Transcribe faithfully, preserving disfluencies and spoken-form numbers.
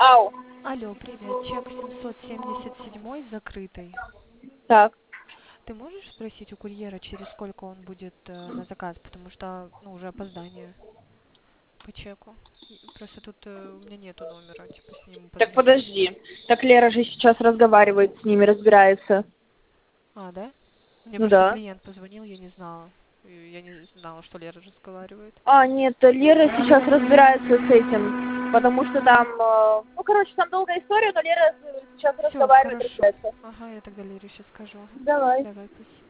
Ау, Алло, привет. Чек семьсот семьдесят семь закрытый. так. Ты можешь спросить у курьера, через сколько он будет э, на заказ? Потому что, ну, уже опоздание по чеку. И просто тут э, у меня нету номера, типа с ним Так позвонить. подожди. Так Лера же сейчас разговаривает с ними, разбирается. А, да? Мне Ну просто да. клиент позвонил, я не знала. И Я не знала, что Лера разговаривает. А, нет, Лера сейчас разбирается с этим. Потому что там, э, ну, короче, там долгая история, но Лера с- сейчас Все, разговаривает, хорошо. разбирается. Ага, я тогда Лере сейчас скажу. Давай. Давай, спасибо.